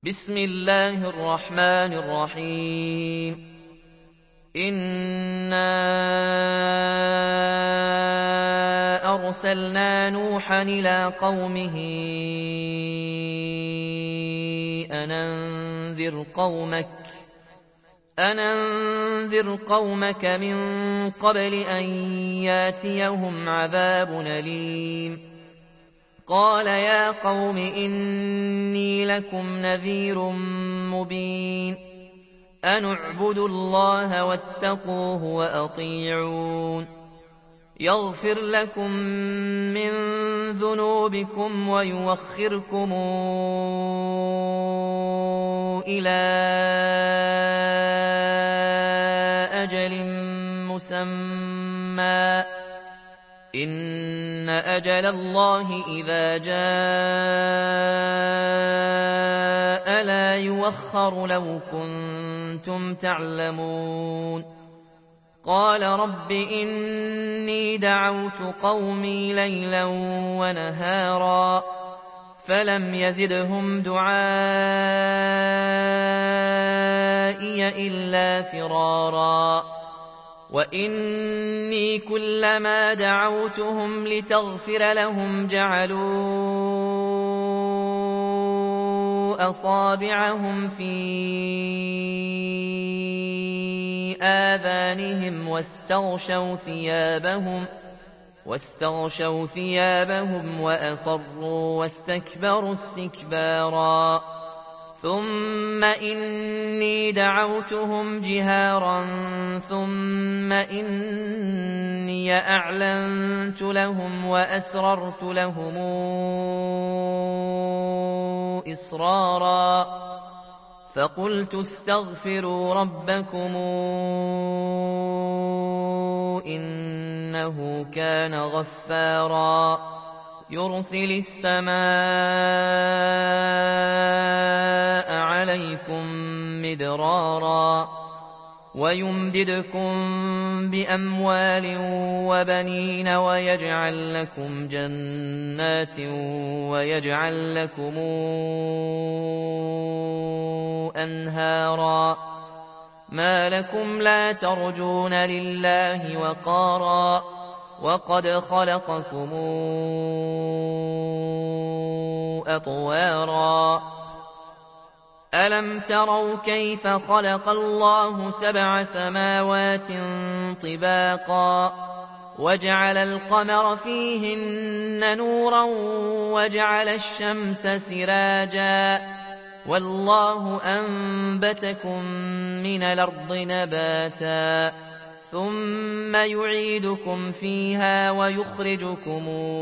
بسم الله الرحمن الرحيم. إنا أرسلنا نوحا إلى قومه أن أنذر قومك من قبل أن ياتيهم عذاب أليم. قال يا قوم إني لكم نذير مبين. أن اعبدوا الله واتقوه وأطيعون. يغفر لكم من ذنوبكم ويوخركم إلى أجل مسمى. إن أجل الله إذا جاء لا يوخر لو كنتم تعلمون. قال رب إني دعوت قومي ليلا ونهارا فلم يزدهم دعائي إلا فرارا. وإني كلما دعوتهم لتغفر لهم جعلوا أصابعهم في آذانهم واستغشوا ثيابهم وأصروا واستكبروا استكبارا. ثم إني دعوتهم جهارا ثم إني أعلنت لهم وأسررت لهم إسرارا. فقلت استغفروا ربكم إنه كان غفارا. يرسل السماء عليكم مدرارا ويمددكم بأموال وبنين ويجعل لكم جنات ويجعل لكم أنهارا. ما لكم لا ترجون لله وقارا وقد خلقكم أطوارا. ألم تروا كيف خلق الله 7 سماوات طباقا وجعل القمر فيهن نورا وجعل الشمس سراجا والله أنبتكم من الأرض نباتا ثم يعيدكم فيها ويخرجكم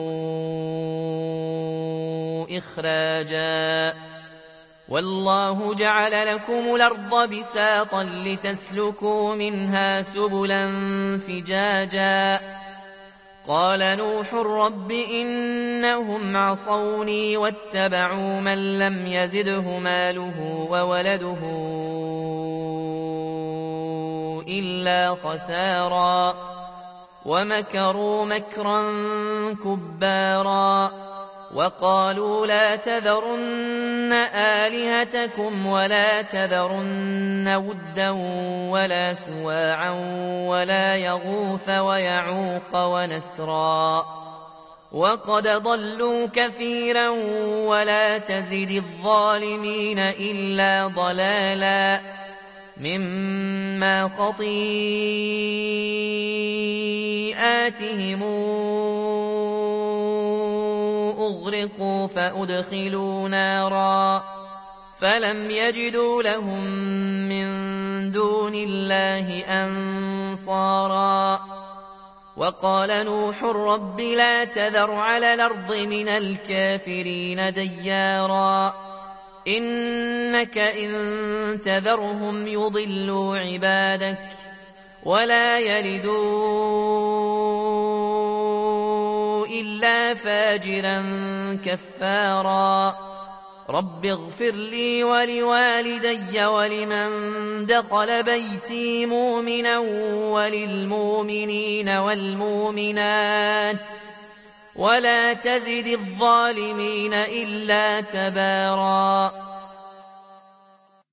إخراجا. والله جعل لكم الأرض بساطا لتسلكوا منها سبلا فجاجا. قال نوح رب إنهم عصوني واتبعوا من لم يزده ماله وولده إلا خسارا ومكروا مكرا كبارا. وقالوا لا تذرن آلهتكم ولا تذرن ودا ولا سواعا ولا يغوث ويعوق ونسرا وقد ضلوا كثيرا ولا تزد الظالمين إلا ضلالا. مما خطيئاتهم أغرقوا فأدخلوا نارا فلم يجدوا لهم من دون الله أنصارا. وقال نوح رب لا تذر على الأرض من الكافرين ديارا إنك إن تذرهم يضلوا عبادك ولا يلدوا إلا فاجرا كفارا. رب اغفر لي ولوالدي ولمن دخل بيتي مؤمنا وللمؤمنين والمؤمنات ولا تزد الظالمين إلا تبارا